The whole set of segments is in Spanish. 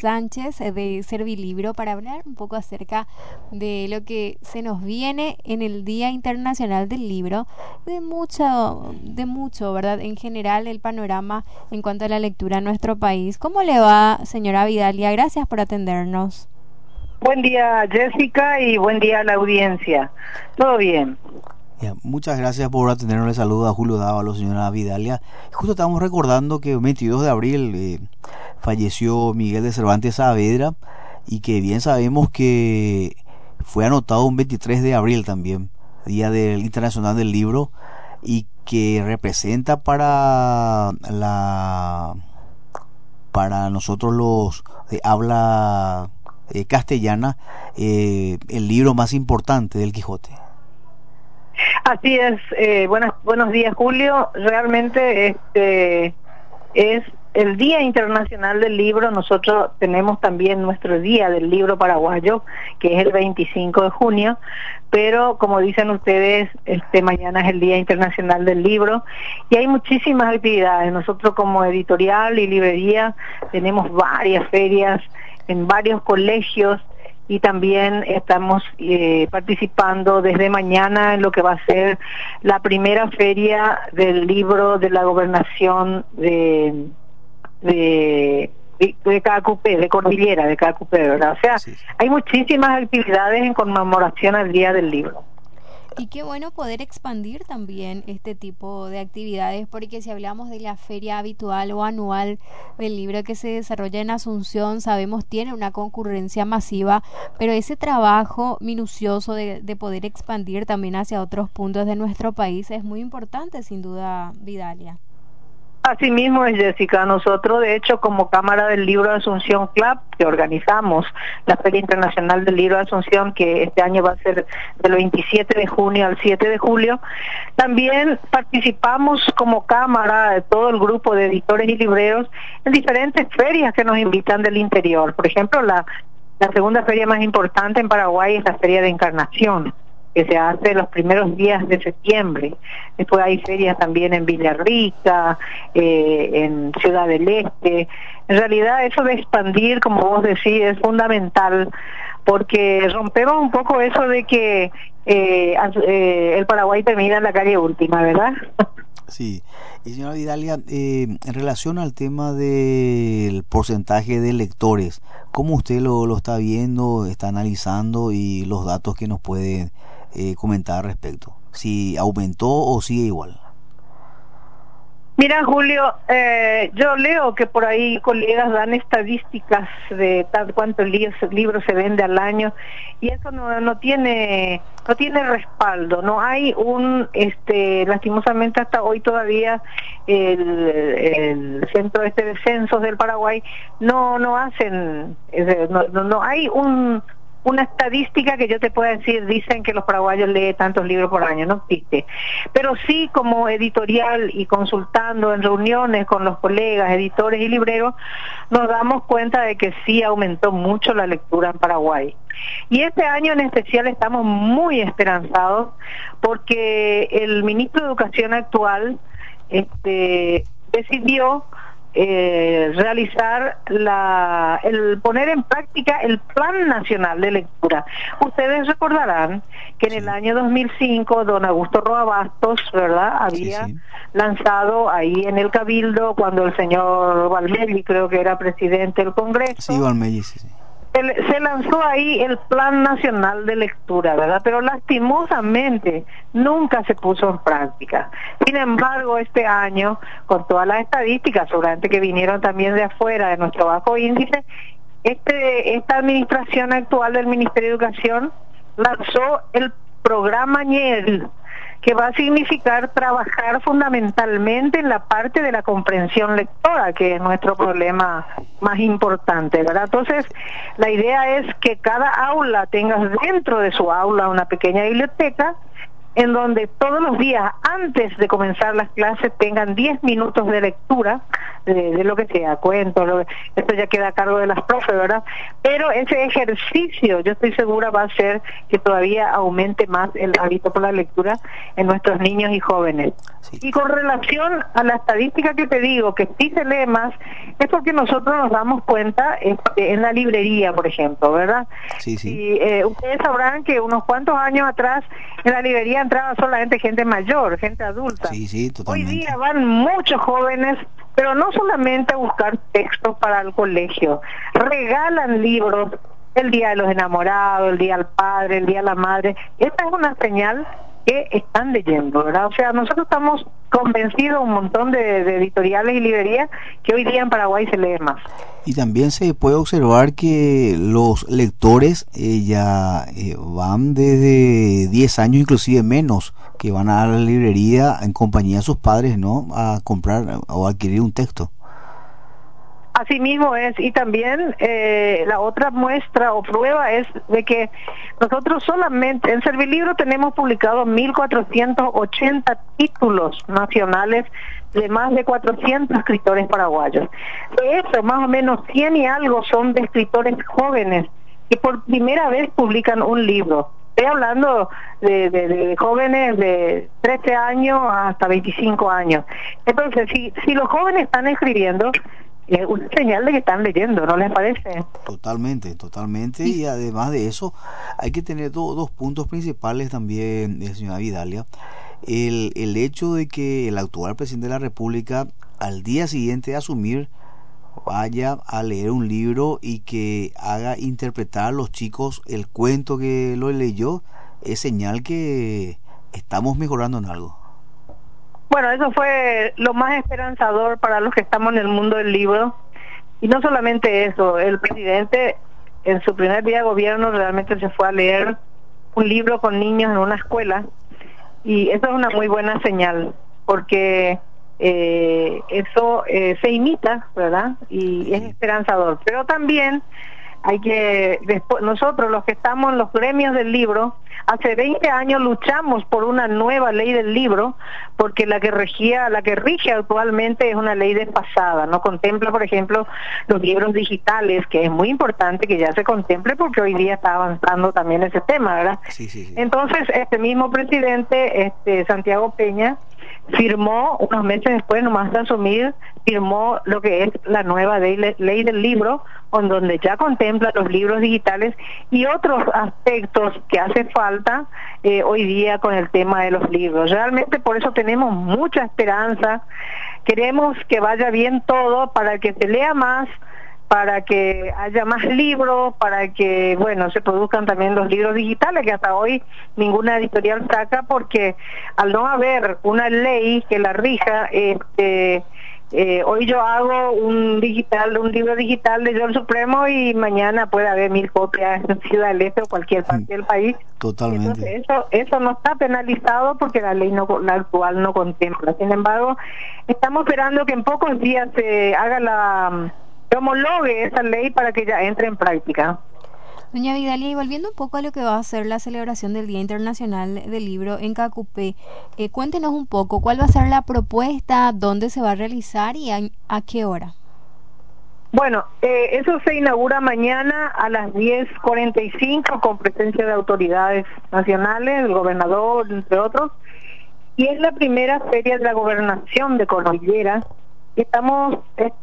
Sánchez de Servilibro para hablar un poco acerca de lo que se nos viene en el Día Internacional del Libro, de mucho, ¿verdad? En general, el panorama en cuanto a la lectura en nuestro país. ¿Cómo le va, señora Vidalia? Gracias por atendernos. Buen día, Jessica, y buen día a la audiencia. ¿Todo bien? Muchas gracias por atendernos. Le saludo a Julio Dávalo, señora Vidalia. Justo estamos recordando que el 22 de abril falleció Miguel de Cervantes Saavedra, y que bien sabemos que fue anotado un 23 de abril también, Día del Internacional del Libro, y que representa para nosotros los de habla castellana el libro más importante del Quijote. Así es. Buenos días, Julio. Realmente es el Día Internacional del Libro. Nosotros tenemos también nuestro Día del Libro Paraguayo, que es el 25 de junio, pero como dicen ustedes, mañana es el Día Internacional del Libro y hay muchísimas actividades. Nosotros como editorial y librería tenemos varias ferias en varios colegios, y también estamos participando desde mañana en lo que va a ser la primera feria del libro de la gobernación de Caacupé, de Cordillera de Caacupé, ¿verdad? O sea, sí. Hay muchísimas actividades en conmemoración al Día del Libro. Y qué bueno poder expandir también este tipo de actividades, porque si hablamos de la feria habitual o anual del libro que se desarrolla en Asunción, sabemos tiene una concurrencia masiva, pero ese trabajo minucioso de poder expandir también hacia otros puntos de nuestro país es muy importante, sin duda, Vidalia. Así mismo es, Jessica. Nosotros, de hecho, como Cámara del Libro de Asunción Club, que organizamos la Feria Internacional del Libro de Asunción, que este año va a ser del 27 de junio al 7 de julio, también participamos como Cámara, todo el grupo de editores y libreros, en diferentes ferias que nos invitan del interior. Por ejemplo, la segunda feria más importante en Paraguay es la Feria de Encarnación, que se hace los primeros días de septiembre. Después hay ferias también en Villarrica, en Ciudad del Este. En realidad eso de expandir, como vos decís, es fundamental, porque rompemos un poco eso de que el Paraguay termina en la calle última, ¿verdad? Sí. Y señora Vidalia, en relación al tema del porcentaje de lectores, ¿cómo usted lo está viendo, está analizando, y los datos que nos puede comentar al respecto? ¿Si aumentó o sigue igual? Mira, Julio, yo leo que por ahí colegas dan estadísticas de tal cuántos libros se vende al año, y eso no tiene respaldo. No hay lastimosamente hasta hoy todavía el Centro de Censos del Paraguay no hacen, no hay una estadística que yo te pueda decir, dicen que los paraguayos leen tantos libros por año, no existe. Pero sí, como editorial y consultando en reuniones con los colegas, editores y libreros, nos damos cuenta de que sí aumentó mucho la lectura en Paraguay. Y este año en especial estamos muy esperanzados porque el ministro de Educación actual decidió realizar el poner en práctica el Plan Nacional de Lectura. Ustedes recordarán que en el año 2005 don Augusto Roa Bastos, ¿verdad?, había lanzado ahí en el Cabildo, cuando el señor Valmelli, creo que era presidente del Congreso. Sí, Valmelli, sí. Se lanzó ahí el Plan Nacional de Lectura, ¿verdad? Pero lastimosamente nunca se puso en práctica. Sin embargo, este año, con todas las estadísticas, seguramente que vinieron también de afuera, de nuestro bajo índice, esta administración actual del Ministerio de Educación lanzó el programa Ñel, que va a significar trabajar fundamentalmente en la parte de la comprensión lectora, que es nuestro problema más importante, ¿verdad? Entonces, la idea es que cada aula tenga dentro de su aula una pequeña biblioteca, en donde todos los días, antes de comenzar las clases, tengan 10 minutos de lectura, de lo que sea, cuentos, esto ya queda a cargo de las profes, ¿verdad? Pero ese ejercicio, yo estoy segura, va a hacer que todavía aumente más el hábito por la lectura en nuestros niños y jóvenes. Sí. Y con relación a la estadística que te digo, que sí se lee más, es porque nosotros nos damos cuenta en la librería, por ejemplo, ¿verdad? Sí, sí. Y ustedes sabrán que unos cuantos años atrás en la librería entraba solamente gente mayor, gente adulta. Sí, sí, totalmente. Hoy día van muchos jóvenes, pero no solamente a buscar textos para el colegio, regalan libros el Día de los Enamorados, el Día del Padre, el Día de la Madre. Esta es una señal que están leyendo, ¿verdad? O sea, nosotros estamos convencidos, un montón de editoriales y librerías, que hoy día en Paraguay se lee más. Y también se puede observar que los lectores ya van desde 10 años, inclusive menos, que van a la librería en compañía de sus padres, ¿no?, a comprar o adquirir un texto. Así mismo es, y también la otra muestra o prueba es de que nosotros solamente en Servilibro tenemos publicados 1.480 títulos nacionales de más de 400 escritores paraguayos. De eso, más o menos 100 y algo son de escritores jóvenes que por primera vez publican un libro. Estoy hablando de jóvenes de 13 años hasta 25 años. Entonces, si los jóvenes están escribiendo, es una señal de que están leyendo, ¿no les parece? Totalmente, totalmente. Y además de eso, hay que tener dos puntos principales también, señora Vidalia. El hecho de que el actual presidente de la República, al día siguiente de asumir, vaya a leer un libro y que haga interpretar a los chicos el cuento que lo leyó, es señal que estamos mejorando en algo. Bueno, eso fue lo más esperanzador para los que estamos en el mundo del libro. Y no solamente eso, el presidente en su primer día de gobierno realmente se fue a leer un libro con niños en una escuela. Y eso es una muy buena señal, porque eso se imita, ¿verdad? Y es esperanzador. Pero también hay que, nosotros los que estamos en los gremios del libro, hace 20 años luchamos por una nueva ley del libro, porque la que rige actualmente es una ley desfasada, no contempla, por ejemplo, los libros digitales, que es muy importante que ya se contemple, porque hoy día está avanzando también ese tema, ¿verdad? Sí, sí, sí. Entonces, este mismo presidente, Santiago Peña, firmó, unos meses después, nomás de asumir, firmó lo que es la nueva ley del libro, en donde ya contempla los libros digitales y otros aspectos que hace falta hoy día con el tema de los libros. Realmente por eso tenemos mucha esperanza, queremos que vaya bien todo para que se lea más, para que haya más libros, para que, bueno, se produzcan también los libros digitales, que hasta hoy ninguna editorial saca, porque al no haber una ley que la rija, hoy yo hago un libro digital de John Supremo y mañana puede haber 1000 copias en Ciudad del Este o cualquier parte del país. Totalmente. Entonces eso no está penalizado porque la ley la actual no contempla. Sin embargo, estamos esperando que en pocos días se haga se homologue esa ley para que ya entre en práctica. Doña Vidalia, y volviendo un poco a lo que va a ser la celebración del Día Internacional del Libro en Cacupé, cuéntenos un poco cuál va a ser la propuesta, dónde se va a realizar y a qué hora. Bueno, eso se inaugura mañana a las 10:45 con presencia de autoridades nacionales, el gobernador, entre otros, y es la primera feria de la gobernación de Cordillera. Estamos,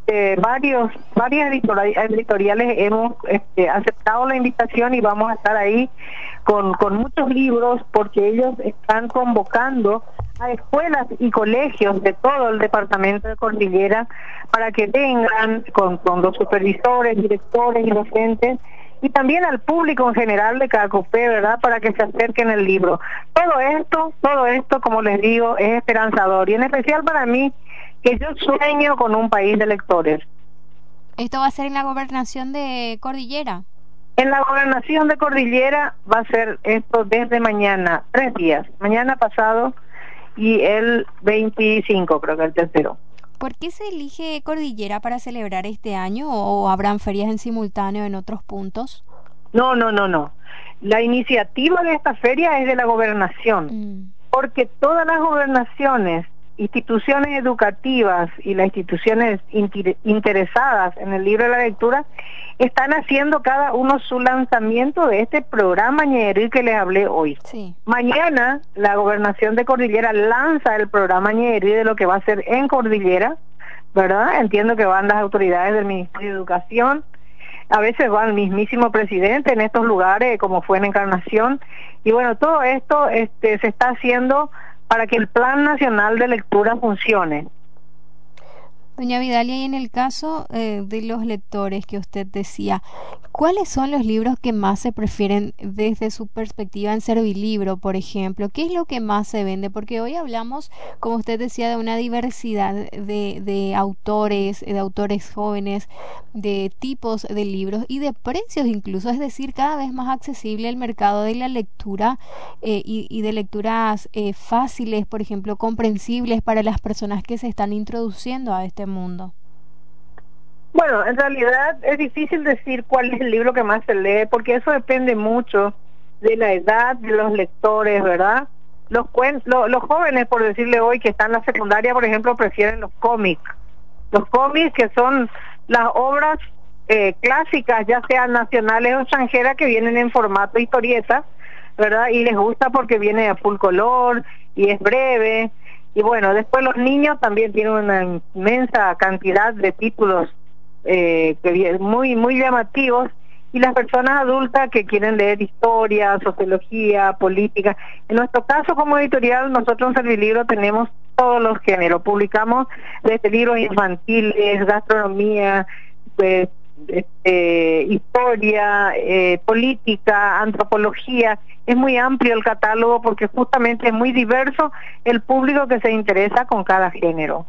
varias editoriales hemos aceptado la invitación y vamos a estar ahí con muchos libros, porque ellos están convocando a escuelas y colegios de todo el departamento de Cordillera para que vengan con los supervisores, directores y docentes, y también al público en general de Cacupé, ¿verdad?, para que se acerquen al libro. Todo esto, como les digo, es esperanzador, y en especial para mí, que yo sueño con un país de lectores. ¿Esto va a ser en la gobernación de Cordillera? En la gobernación de Cordillera va a ser esto desde mañana, 3 días, mañana pasado y el 25, creo que el tercero. ¿Por qué se elige Cordillera para celebrar este año o habrán ferias en simultáneo en otros puntos? No. La iniciativa de esta feria es de la gobernación, porque todas las gobernaciones instituciones educativas y las instituciones interesadas en el libro de la lectura están haciendo cada uno su lanzamiento de este programa Ñeeril que les hablé hoy. Sí. Mañana la Gobernación de Cordillera lanza el programa Ñeeril de lo que va a ser en Cordillera, ¿verdad? Entiendo que van las autoridades del Ministerio de Educación, a veces va el mismísimo presidente en estos lugares, como fue en Encarnación, y bueno, todo esto se está haciendo para que el Plan Nacional de Lectura funcione. Doña Vidalia, y en el caso de los lectores que usted decía, ¿cuáles son los libros que más se prefieren desde su perspectiva en Servilibro, por ejemplo? ¿Qué es lo que más se vende? Porque hoy hablamos, como usted decía, de una diversidad de autores jóvenes, de tipos de libros y de precios incluso, es decir, cada vez más accesible el mercado de la lectura y de lecturas fáciles, por ejemplo, comprensibles para las personas que se están introduciendo a este mundo. Bueno, en realidad es difícil decir cuál es el libro que más se lee, porque eso depende mucho de la edad de los lectores, ¿verdad? Los jóvenes, por decirle hoy, que están en la secundaria, por ejemplo, prefieren los cómics. Los cómics que son las obras clásicas, ya sean nacionales o extranjeras, que vienen en formato historieta, ¿verdad? Y les gusta porque viene a full color y es breve. Y bueno, después los niños también tienen una inmensa cantidad de títulos muy llamativos, y las personas adultas que quieren leer historia, sociología, política. En nuestro caso como editorial, nosotros en Servilibro tenemos todos los géneros, publicamos desde libros infantiles, gastronomía, pues, historia, política, antropología. Es muy amplio el catálogo porque justamente es muy diverso el público que se interesa con cada género.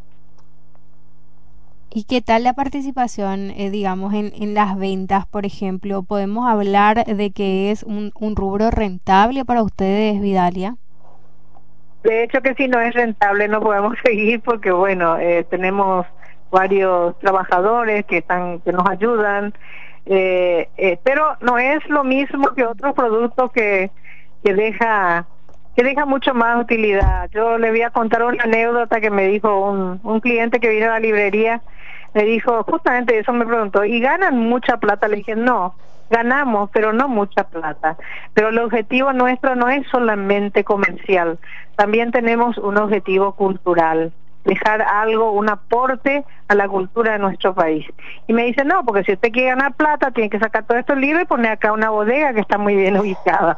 ¿Y qué tal la participación, digamos, en las ventas, por ejemplo? ¿Podemos hablar de que es un rubro rentable para ustedes, Vidalia? De hecho que si no es rentable no podemos seguir porque, bueno, tenemos varios trabajadores que nos ayudan, pero no es lo mismo que otros productos que deja mucho más utilidad. Yo le voy a contar una anécdota que me dijo un cliente que vino a la librería. Me dijo, justamente eso me preguntó, ¿y ganan mucha plata? Le dije, no, ganamos, pero no mucha plata. Pero el objetivo nuestro no es solamente comercial, también tenemos un objetivo cultural, dejar algo, un aporte a la cultura de nuestro país. Y me dice, no, porque si usted quiere ganar plata, tiene que sacar todos estos libros y poner acá una bodega que está muy bien ubicada.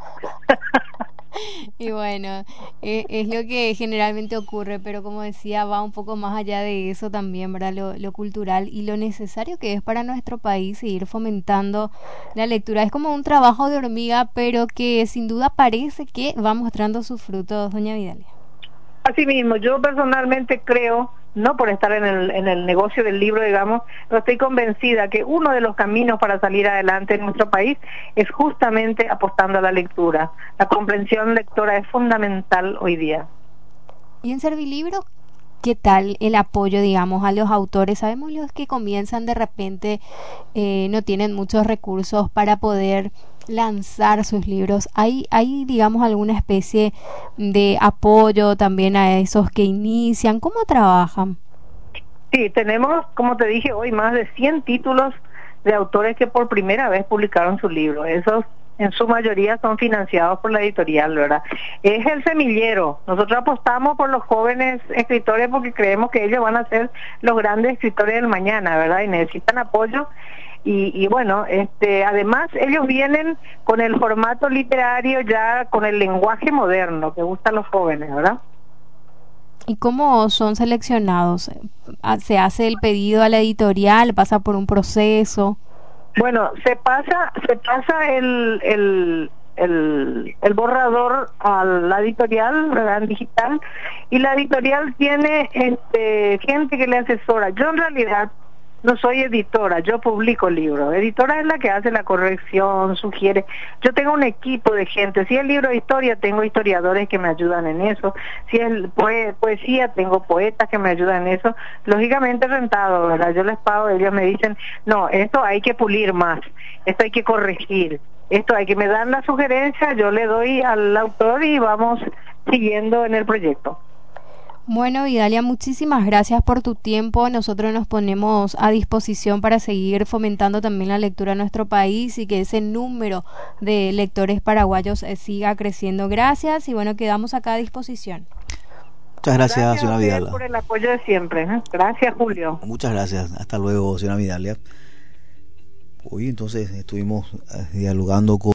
Y bueno, es lo que generalmente ocurre, pero como decía, va un poco más allá de eso también, ¿verdad? Lo cultural y lo necesario que es para nuestro país seguir fomentando la lectura. Es como un trabajo de hormiga, pero que sin duda parece que va mostrando sus frutos, doña Vidalia. Así mismo, yo personalmente creo, no por estar en el negocio del libro, digamos, pero estoy convencida que uno de los caminos para salir adelante en nuestro país es justamente apostando a la lectura. La comprensión lectora es fundamental hoy día. ¿Y en Servilibro qué tal el apoyo, digamos, a los autores? Sabemos los que comienzan de repente no tienen muchos recursos para poder lanzar sus libros. ¿Hay, digamos, alguna especie de apoyo también a esos que inician? ¿Cómo trabajan? Sí, tenemos, como te dije hoy, más de 100 títulos de autores que por primera vez publicaron su libro. Esos en su mayoría son financiados por la editorial, ¿verdad? Es el semillero. Nosotros apostamos por los jóvenes escritores porque creemos que ellos van a ser los grandes escritores del mañana, ¿verdad? Y necesitan apoyo. Y bueno, además ellos vienen con el formato literario, ya con el lenguaje moderno que gusta a los jóvenes, ¿verdad? ¿Y cómo son seleccionados? ¿Se hace el pedido a la editorial? ¿Pasa por un proceso? Bueno, se pasa el borrador a la editorial, ¿verdad? En digital, y la editorial tiene gente que le asesora. Yo en realidad no soy editora, yo publico libros. Editora es la que hace la corrección, sugiere. Yo tengo un equipo de gente. Si es libro de historia, tengo historiadores que me ayudan en eso. Si es poesía, tengo poetas que me ayudan en eso. Lógicamente rentado, ¿verdad? Yo les pago, ellos me dicen, no, esto hay que pulir más, esto hay que corregir, esto hay que me dan la sugerencia, yo le doy al autor y vamos siguiendo en el proyecto. Bueno, Vidalia, muchísimas gracias por tu tiempo. Nosotros nos ponemos a disposición para seguir fomentando también la lectura en nuestro país y que ese número de lectores paraguayos siga creciendo. Gracias y bueno, quedamos acá a disposición. Muchas gracias, señora Vidalia. Por el apoyo de siempre. Gracias, Julio. Muchas gracias. Hasta luego, señora Vidalia. Hoy entonces estuvimos dialogando con